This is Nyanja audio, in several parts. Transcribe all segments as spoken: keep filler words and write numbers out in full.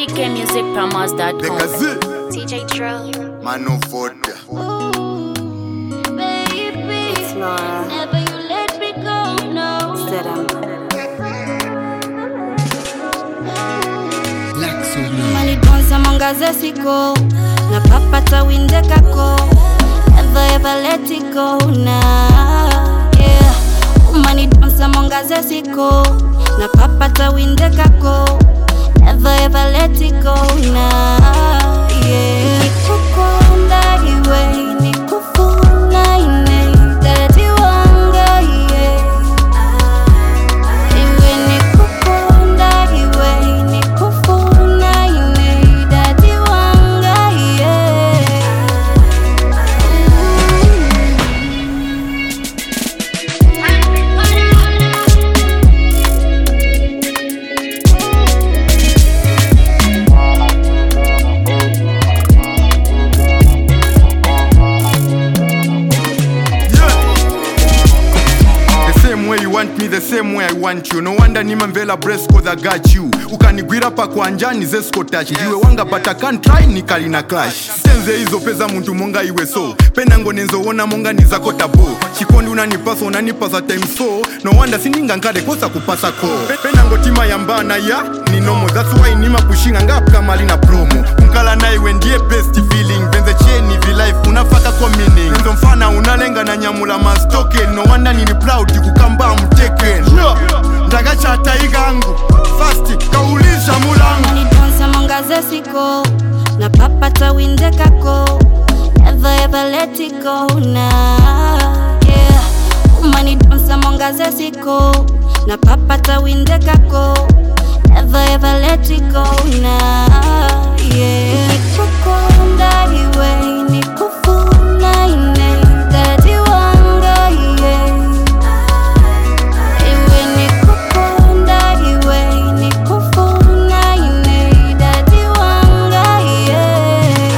k music promos dot com. T J Drill. Manu Vodka. It's Laura. Never you let me go, no. Sedam. Mali bonza mangaze siko na papata winde kako. Never ever let it go now. Yeah. Mali bonza mangaze siko na papata winde kako. Never ever let it go now. Yeah. Nikukonda iwe nikufuna ine dati wanga yeah. Iwe nikukonda iwe nikufuna ine dati wanga yeah. Want me the same way I want you. No wonder nimemvela breast cause I got you. Ukanigwira pa kwa njani zesko touch. Diwe wanga but I can't try nikali na clash. Senze hizo peza muntu monga iwe so. Pena ngonenzo wona monga nizako tabo. Chikondi unanipasa unanipasa time so. No wonder sininga nkade kosa kupasa ko. Pena ngotima yambana ya ni nomo. That's why nima pushinga ngap kama lina promo. Mkala na iwe ndiye best feeling. Benze cheni vi life unafaka kwa meaning. Nzo mfana unalenga na nyamula mastoke. No wonder nini proud kukamba mteken ndagacha taigangu fast kaulisha mulangu Mani donsa mangaze siko na papata winde kako. Never ever let it go now. Yeah. Mani donsa mangaze siko na papata winde kako. Never ever let it go now. Yeah. Nikukonda iwe nikufuna ine dati wanga yeah. Iwe nikukonda iwe nikufuna ine dati wanga yeah.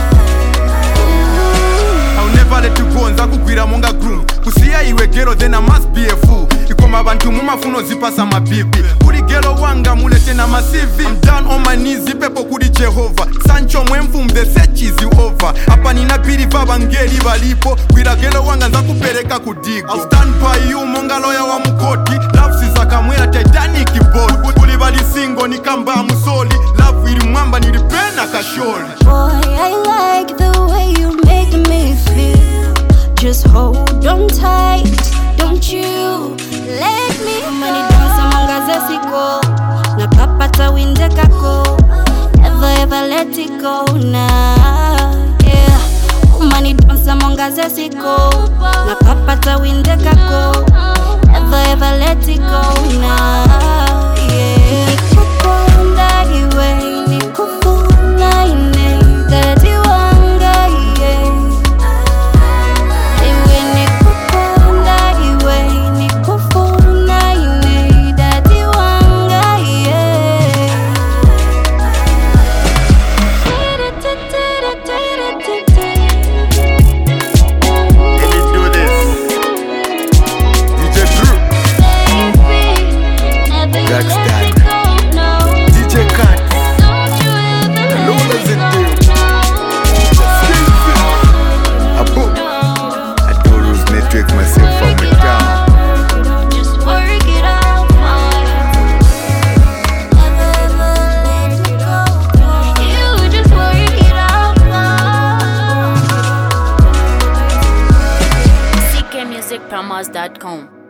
I'll never let you go nza kugwira monga groom kusiya iwe gero then I must be a fool ikoma bantu mumafuno zipasa mabibi kuri gero wanga mulete na masivi I'm down on my knees ipepo kuri Jehovah Sancho mwemfum the search is over hapa nina biri vabangeri balipo kwira gero wanga nza kupereka kudigo I'll stand by you monga loya wa mukoti love sisaka mwera Titanic boat kuli bali singo nikamba musoli love ili mwamba nilipena kasholi Boy, I like the way you make me feel. Just hold on tight, don't you let me go. Mani donsa mangaze siko na papata winde kako. Never ever let it go now. Yeah. Mani donsa mangaze siko na papata winde kako. Never ever let it go now. Yeah. Nikukonda iwe nikufuna ine dati wanga yeah. Iwe nikukonda iwe nikufuna ine dati wanga yeah. Can you do this? D J Drew, Black Star, D J Cat, hello does it do? Abu, I do lose network myself from the town. Just work it out, never ever let me go. You just work it out, c k music promos dot com.